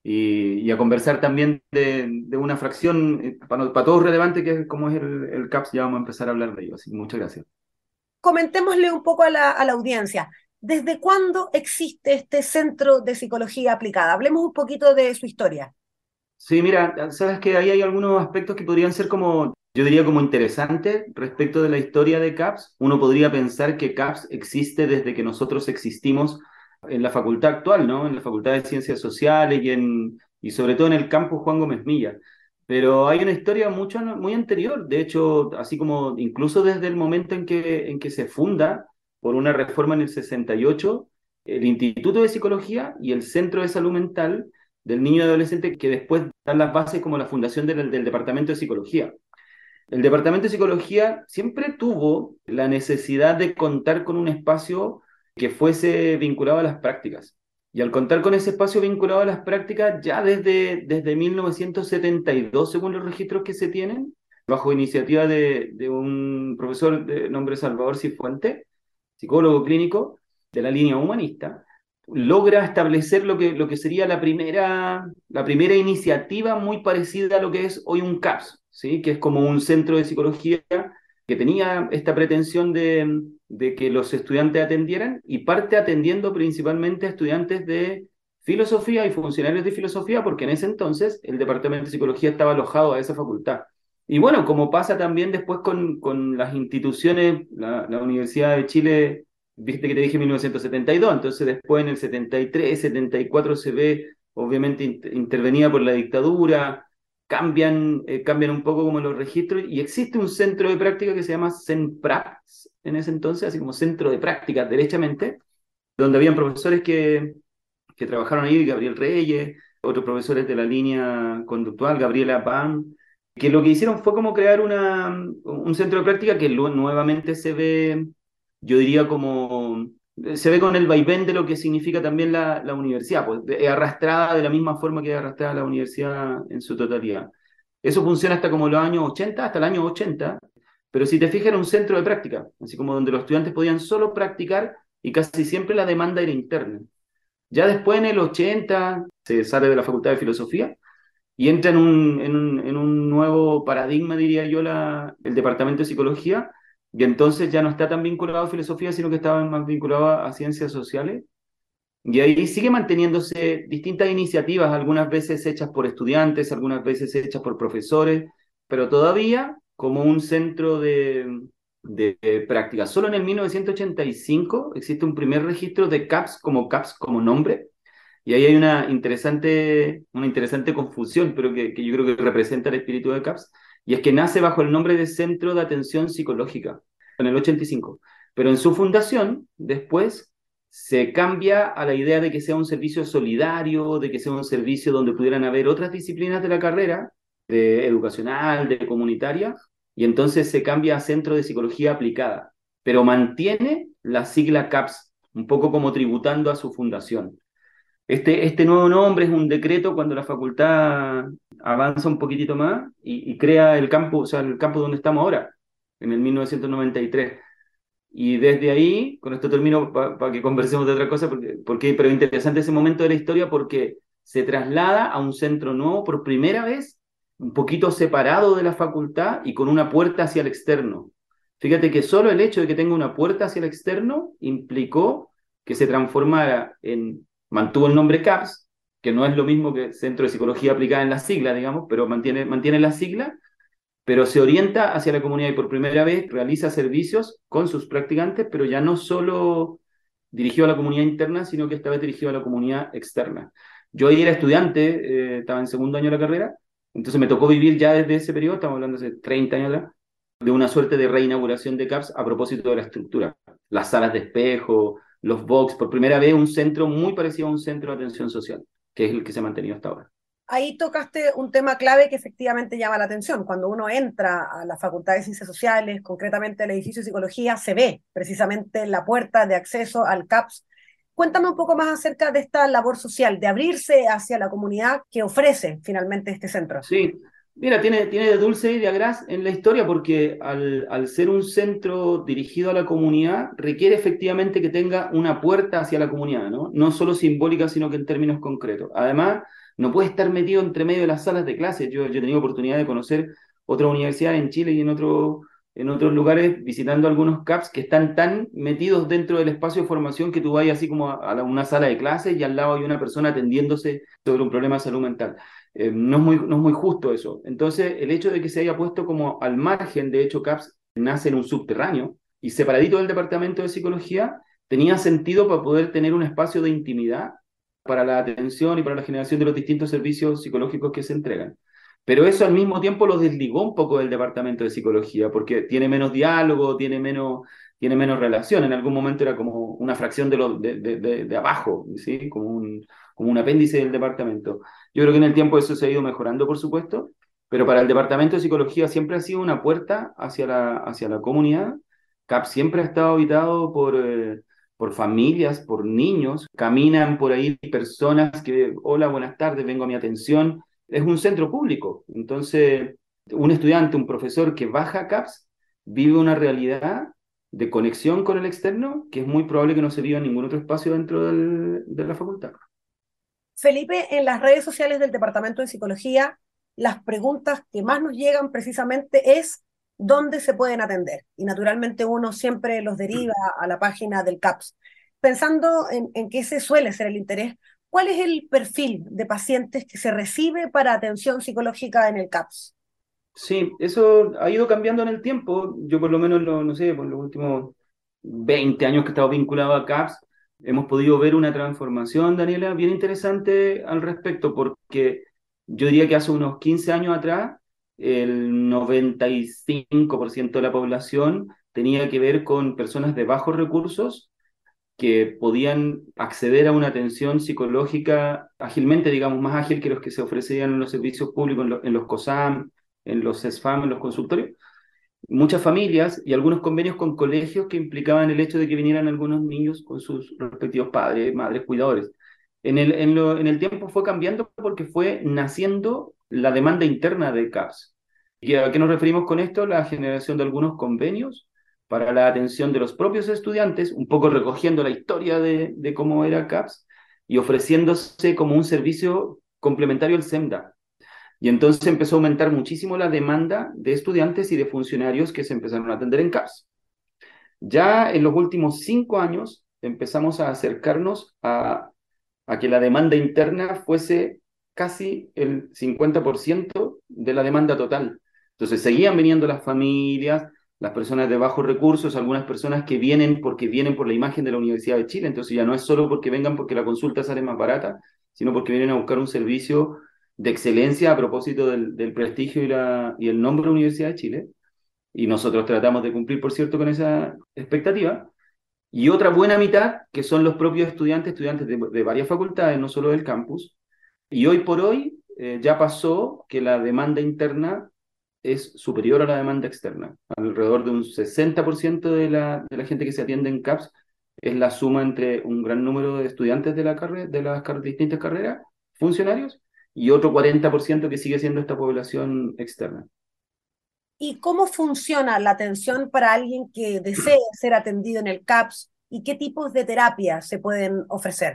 Y, y a conversar también de, de una fracción eh, para, para todos relevante, que es como es el, el CAPS. Ya vamos a empezar a hablar de ello, así que muchas gracias. Comentémosle un poco a la, a la audiencia. ¿Desde cuándo existe este Centro de Psicología Aplicada? Hablemos un poquito de su historia. Sí, mira, sabes que ahí hay algunos aspectos que podrían ser como, yo diría como interesantes respecto de la historia de CAPS. Uno podría pensar que CAPS existe desde que nosotros existimos en la facultad actual, ¿no? En la Facultad de Ciencias Sociales y, en, y sobre todo en el campus Juan Gómez Milla. Pero hay una historia mucho, muy anterior, de hecho, así como incluso desde el momento en que, en que se funda por una reforma en el sesenta y ocho, el Instituto de Psicología y el Centro de Salud Mental del Niño y Adolescente, que después dan las bases como la fundación del, del Departamento de Psicología. El Departamento de Psicología siempre tuvo la necesidad de contar con un espacio que fuese vinculado a las prácticas. Y al contar con ese espacio vinculado a las prácticas, ya desde, desde mil novecientos setenta y dos, según los registros que se tienen, bajo iniciativa de, de un profesor de nombre Salvador Cifuentes, psicólogo clínico de la línea humanista, logra establecer lo que, lo que sería la primera, la primera iniciativa muy parecida a lo que es hoy un CAPS, ¿sí? Que es como un centro de psicología que tenía esta pretensión de, de que los estudiantes atendieran, y parte atendiendo principalmente a estudiantes de filosofía y funcionarios de filosofía, porque en ese entonces el Departamento de Psicología estaba alojado a esa facultad. Y bueno, como pasa también después con, con las instituciones, la, la Universidad de Chile, viste que te dije mil novecientos setenta y dos, entonces después en el setenta y tres, setenta y cuatro se ve obviamente inter, intervenida por la dictadura, cambian, eh, cambian un poco como los registros, y existe un centro de práctica que se llama CENPRAC en ese entonces, así como centro de prácticas derechamente, donde habían profesores que, que trabajaron ahí, Gabriel Reyes, otros profesores de la línea conductual, Gabriela Pan, que lo que hicieron fue como crear una, un centro de práctica que luego nuevamente se ve, yo diría como, se ve con el vaivén de lo que significa también la, la universidad, pues es arrastrada de la misma forma que es arrastrada la universidad en su totalidad. Eso funciona hasta como los años ochenta, hasta el año ochenta, pero si te fijas era un centro de práctica, así como donde los estudiantes podían solo practicar y casi siempre la demanda era interna. Ya después en el ochenta se sale de la Facultad de Filosofía y entra en un, en un, en un nuevo paradigma, diría yo, la, el Departamento de Psicología, y entonces ya no está tan vinculado a filosofía, sino que estaba más vinculado a, a ciencias sociales. Y ahí sigue manteniéndose distintas iniciativas, algunas veces hechas por estudiantes, algunas veces hechas por profesores, pero todavía como un centro de, de, de práctica. Solo en el mil novecientos ochenta y cinco existe un primer registro de CAPS como CAPS como nombre, y ahí hay una interesante, una interesante confusión, pero que, que yo creo que representa el espíritu de CAPS, y es que nace bajo el nombre de Centro de Atención Psicológica, en el ochenta y cinco. Pero en su fundación, después, se cambia a la idea de que sea un servicio solidario, de que sea un servicio donde pudieran haber otras disciplinas de la carrera, de educacional, de comunitaria, y entonces se cambia a Centro de Psicología Aplicada, pero mantiene la sigla CAPS, un poco como tributando a su fundación. Este, este nuevo nombre es un decreto cuando la facultad avanza un poquitito más y, y crea el campus, o sea, el campus donde estamos ahora, en el mil novecientos noventa y tres. Y desde ahí, con esto termino para pa que conversemos de otra cosa, porque, porque, pero interesante ese momento de la historia porque se traslada a un centro nuevo por primera vez, un poquito separado de la facultad y con una puerta hacia el externo. Fíjate que solo el hecho de que tenga una puerta hacia el externo implicó que se transformara en, mantuvo el nombre CAPS, que no es lo mismo que Centro de Psicología Aplicada en la sigla, digamos, pero mantiene, mantiene la sigla, pero se orienta hacia la comunidad y por primera vez realiza servicios con sus practicantes, pero ya no solo dirigido a la comunidad interna, sino que esta vez dirigido a la comunidad externa. Yo ahí era estudiante, eh, estaba en segundo año de la carrera, entonces me tocó vivir ya desde ese periodo, estamos hablando de hace treinta años atrás, de una suerte de reinauguración de CAPS a propósito de la estructura. Las salas de espejo, los box, por primera vez un centro muy parecido a un centro de atención social, que es el que se ha mantenido hasta ahora. Ahí tocaste un tema clave que efectivamente llama la atención. Cuando uno entra a la Facultad de Ciencias Sociales, concretamente al edificio de Psicología, se ve precisamente la puerta de acceso al CAPS. Cuéntame un poco más acerca de esta labor social, de abrirse hacia la comunidad que ofrece finalmente este centro. Sí, mira, tiene, tiene de dulce y de agraz en la historia porque al, al ser un centro dirigido a la comunidad, requiere efectivamente que tenga una puerta hacia la comunidad, ¿no? No solo simbólica, sino que en términos concretos. Además, no puede estar metido entre medio de las salas de clases. Yo, yo he tenido oportunidad de conocer otras universidades en Chile y en, otro, en otros lugares, visitando algunos CAPS que están tan metidos dentro del espacio de formación que tú vayas así como a, a una sala de clases y al lado hay una persona atendiéndose sobre un problema de salud mental. Eh, no, es muy, no es muy justo eso. Entonces, el hecho de que se haya puesto como al margen, de hecho, CAPS nace en un subterráneo y separadito del departamento de psicología, tenía sentido para poder tener un espacio de intimidad para la atención y para la generación de los distintos servicios psicológicos que se entregan. Pero eso al mismo tiempo lo desligó un poco del departamento de psicología, porque tiene menos diálogo, tiene menos, tiene menos relación. En algún momento era como una fracción de, lo, de, de, de, de abajo, ¿sí? Como un, como un apéndice del departamento. Yo creo que en el tiempo eso se ha ido mejorando, por supuesto, pero para el departamento de psicología siempre ha sido una puerta hacia la, hacia la comunidad. CAPS siempre ha estado habitado por... Eh, por familias, por niños, caminan por ahí personas que, hola, buenas tardes, vengo a mi atención. Es un centro público, entonces un estudiante, un profesor que baja a CAPS, vive una realidad de conexión con el externo que es muy probable que no se viva en ningún otro espacio dentro del, de la facultad. Felipe, en las redes sociales del Departamento de Psicología, las preguntas que más nos llegan precisamente es dónde se pueden atender. Y naturalmente uno siempre los deriva a la página del CAPS. Pensando en, en que ese suele ser el interés, ¿cuál es el perfil de pacientes que se recibe para atención psicológica en el CAPS? Sí, eso ha ido cambiando en el tiempo. Yo por lo menos, lo, no sé, por los últimos veinte años que he estado vinculado a CAPS, hemos podido ver una transformación, Daniela, bien interesante al respecto, porque yo diría que hace unos quince años atrás, el noventa y cinco por ciento de la población tenía que ver con personas de bajos recursos que podían acceder a una atención psicológica ágilmente, digamos, más ágil que los que se ofrecían en los servicios públicos, en, lo, en los COSAM, en los CESFAM, en los consultorios. muchas familias y algunos convenios con colegios que implicaban el hecho de que vinieran algunos niños con sus respectivos padres, madres, cuidadores. En el, en lo, en el tiempo fue cambiando porque fue naciendo la demanda interna de CAPS. ¿Y a qué nos referimos con esto? La generación de algunos convenios para la atención de los propios estudiantes, un poco recogiendo la historia de, de cómo era CAPS y ofreciéndose como un servicio complementario al SEMDA. Y entonces empezó a aumentar muchísimo la demanda de estudiantes y de funcionarios que se empezaron a atender en CAPS. Ya en los últimos cinco años empezamos a acercarnos a, a que la demanda interna fuese casi el cincuenta por ciento de la demanda total. Entonces seguían viniendo las familias, las personas de bajos recursos, algunas personas que vienen porque vienen por la imagen de la Universidad de Chile, entonces ya no es solo porque vengan porque la consulta sale más barata, sino porque vienen a buscar un servicio de excelencia a propósito del, del prestigio y, la, y el nombre de la Universidad de Chile, y nosotros tratamos de cumplir, por cierto, con esa expectativa, y otra buena mitad, que son los propios estudiantes, estudiantes de, de varias facultades, no solo del campus, y hoy por hoy eh, ya pasó que la demanda interna es superior a la demanda externa. Alrededor de un sesenta por ciento de la, de la gente que se atiende en CAPS es la suma entre un gran número de estudiantes de, la carre de las car distintas carreras, funcionarios, y otro cuarenta por ciento que sigue siendo esta población externa. ¿Y cómo funciona la atención para alguien que desee ser atendido en el CAPS y qué tipos de terapias se pueden ofrecer?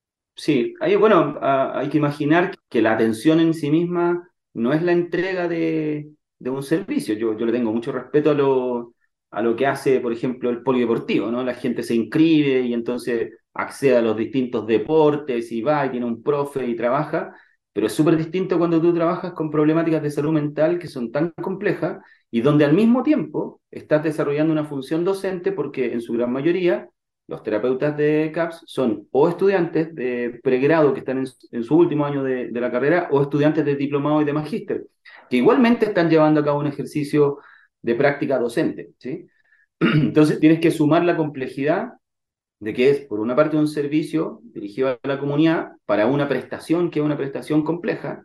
Sí, hay, bueno, a, hay que imaginar que la atención en sí misma no es la entrega de, de un servicio. Yo, yo le tengo mucho respeto a lo, a lo que hace, por ejemplo, el polideportivo, ¿no? La gente se inscribe y entonces accede a los distintos deportes y va y tiene un profe y trabaja, pero es súper distinto cuando tú trabajas con problemáticas de salud mental que son tan complejas y donde al mismo tiempo estás desarrollando una función docente porque en su gran mayoría los terapeutas de CAPS son o estudiantes de pregrado que están en, en su último año de, de la carrera o estudiantes de diplomado y de magíster, que igualmente están llevando a cabo un ejercicio de práctica docente, ¿sí? Entonces tienes que sumar la complejidad de que es, por una parte, un servicio dirigido a la comunidad para una prestación que es una prestación compleja,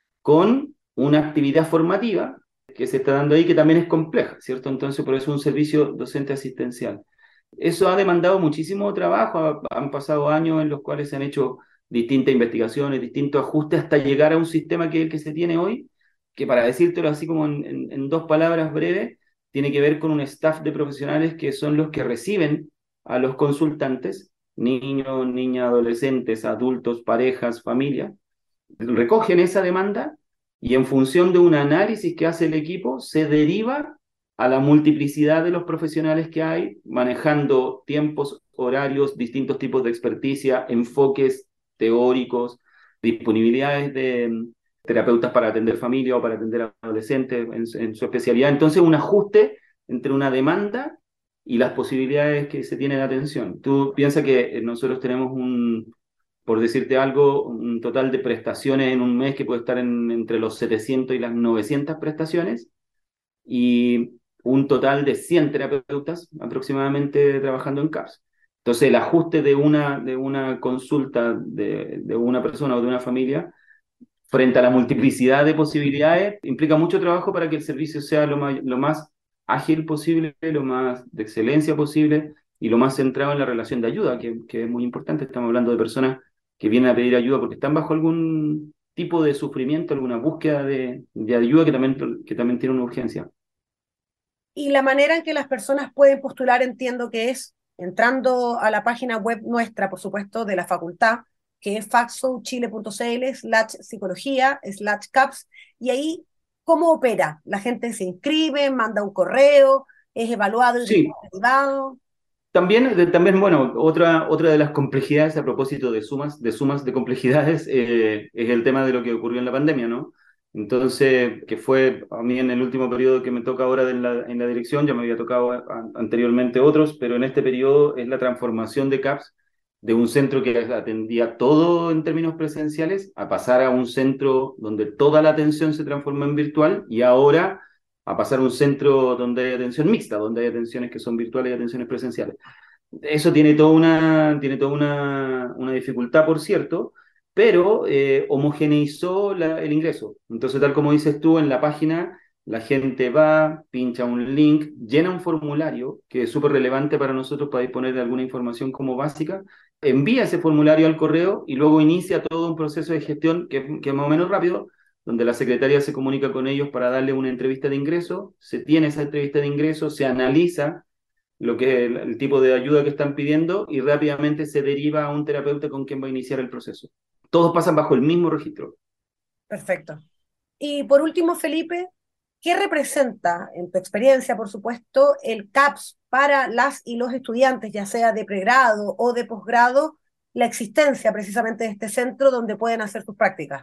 con una actividad formativa que se está dando ahí que también es compleja, ¿cierto? Entonces, por eso es un servicio docente asistencial. Eso ha demandado muchísimo trabajo, han pasado años en los cuales se han hecho distintas investigaciones, distintos ajustes hasta llegar a un sistema que es el que se tiene hoy, que para decírtelo así como en, en, en dos palabras breves, tiene que ver con un staff de profesionales que son los que reciben a los consultantes, niños, niñas, adolescentes, adultos, parejas, familias, recogen esa demanda y en función de un análisis que hace el equipo se deriva a la multiplicidad de los profesionales que hay, manejando tiempos, horarios, distintos tipos de experticia, enfoques teóricos, disponibilidades de terapeutas para atender familia o para atender adolescentes en, en su especialidad. Entonces, un ajuste entre una demanda y las posibilidades que se tienen de atención. Tú piensas que nosotros tenemos un, por decirte algo, un total de prestaciones en un mes que puede estar en, entre los setecientos y las novecientas prestaciones, y un total de cien terapeutas aproximadamente trabajando en CAPS. Entonces, el ajuste de una, de una consulta de, de una persona o de una familia frente a la multiplicidad de posibilidades implica mucho trabajo para que el servicio sea lo más, lo más ágil posible, lo más de excelencia posible y lo más centrado en la relación de ayuda, que, que es muy importante. Estamos hablando de personas que vienen a pedir ayuda porque están bajo algún tipo de sufrimiento, alguna búsqueda de, de ayuda que también, que también tiene una urgencia. Y la manera en que las personas pueden postular entiendo que es entrando a la página web nuestra, por supuesto, de la facultad, que es facsouchile.cl slash psicología slash caps, y ahí, ¿cómo opera? La gente se inscribe, manda un correo, es evaluado y Sí. derivado. También, de- también, bueno, otra, otra de las complejidades a propósito de sumas, de sumas de complejidades, eh, es el tema de lo que ocurrió en la pandemia, ¿no? Entonces, que fue a mí en el último periodo que me toca ahora en la, en la dirección, ya me había tocado a- anteriormente otros, pero en este periodo es la transformación de CAPS de un centro que atendía todo en términos presenciales a pasar a un centro donde toda la atención se transformó en virtual y ahora a pasar a un centro donde hay atención mixta, donde hay atenciones que son virtuales y atenciones presenciales. Eso tiene toda una, tiene toda una, una dificultad, por cierto, pero eh, homogeneizó la, el ingreso. Entonces, tal como dices tú, en la página La gente va, pincha un link, llena un formulario que es súper relevante para nosotros para disponer de alguna información como básica, envía ese formulario al correo y luego inicia todo un proceso de gestión que, que es más o menos rápido, donde la secretaria se comunica con ellos para darle una entrevista de ingreso, se tiene esa entrevista de ingreso, se analiza lo que el, el tipo de ayuda que están pidiendo y rápidamente se deriva a un terapeuta con quien va a iniciar el proceso. Todos pasan bajo el mismo registro. Perfecto. Y por último, Felipe, ¿qué representa, en tu experiencia, por supuesto, el CAPS para las y los estudiantes, ya sea de pregrado o de posgrado, la existencia precisamente de este centro donde pueden hacer sus prácticas?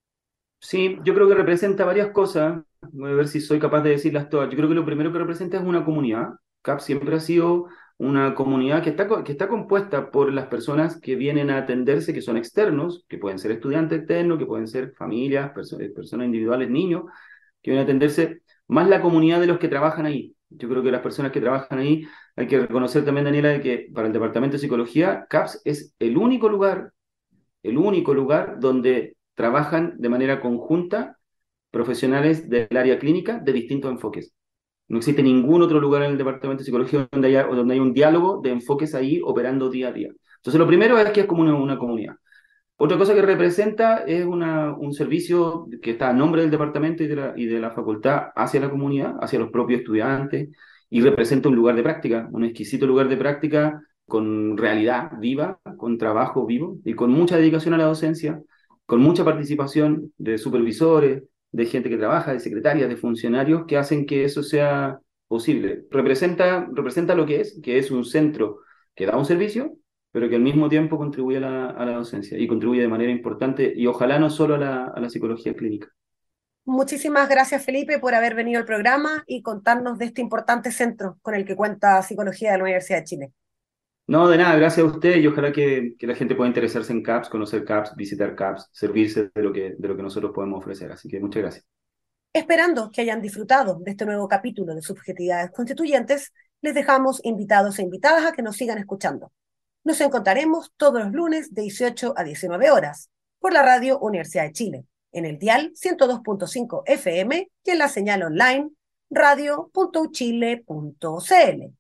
Sí, yo creo que representa varias cosas. Voy a ver si soy capaz de decirlas todas. Yo creo que lo primero que representa es una comunidad. CAPS siempre ha sido una comunidad que está, que está compuesta por las personas que vienen a atenderse, que son externos, que pueden ser estudiantes externos, que pueden ser familias, perso- personas individuales, niños, que vienen a atenderse, más la comunidad de los que trabajan ahí. Yo creo que las personas que trabajan ahí, hay que reconocer también, Daniela, de que para el Departamento de Psicología, CAPS es el único lugar, el único lugar donde trabajan de manera conjunta profesionales del área clínica de distintos enfoques. No existe ningún otro lugar en el Departamento de Psicología donde haya, donde haya un diálogo de enfoques ahí operando día a día. Entonces, lo primero es que es como una, una comunidad. Otra cosa que representa es una, un servicio que está a nombre del departamento y de, la, y de la facultad hacia la comunidad, hacia los propios estudiantes, y representa un lugar de práctica, un exquisito lugar de práctica con realidad viva, con trabajo vivo y con mucha dedicación a la docencia, con mucha participación de supervisores, de gente que trabaja, de secretarias, de funcionarios, que hacen que eso sea posible. Representa, representa lo que es, que es un centro que da un servicio, pero que al mismo tiempo contribuye a la, a la docencia y contribuye de manera importante y ojalá no solo a la, a la psicología clínica. Muchísimas gracias, Felipe, por haber venido al programa y contarnos de este importante centro con el que cuenta Psicología de la Universidad de Chile. No, de nada, gracias a usted y ojalá que, que la gente pueda interesarse en CAPS, conocer CAPS, visitar CAPS, servirse de lo que, de lo que nosotros podemos ofrecer. Así que muchas gracias. Esperando que hayan disfrutado de este nuevo capítulo de Subjetividades Constituyentes, les dejamos invitados e invitadas a que nos sigan escuchando. Nos encontraremos todos los lunes de dieciocho a diecinueve horas por la radio Universidad de Chile, en el dial ciento dos punto cinco F M y en la señal online radio punto u chile punto c l.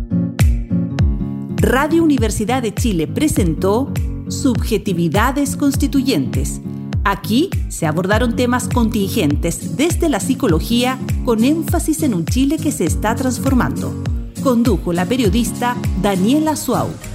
Radio Universidad de Chile presentó Subjetividades Constituyentes. Aquí se abordaron temas contingentes desde la psicología con énfasis en un Chile que se está transformando. Condujo la periodista Daniela Suau.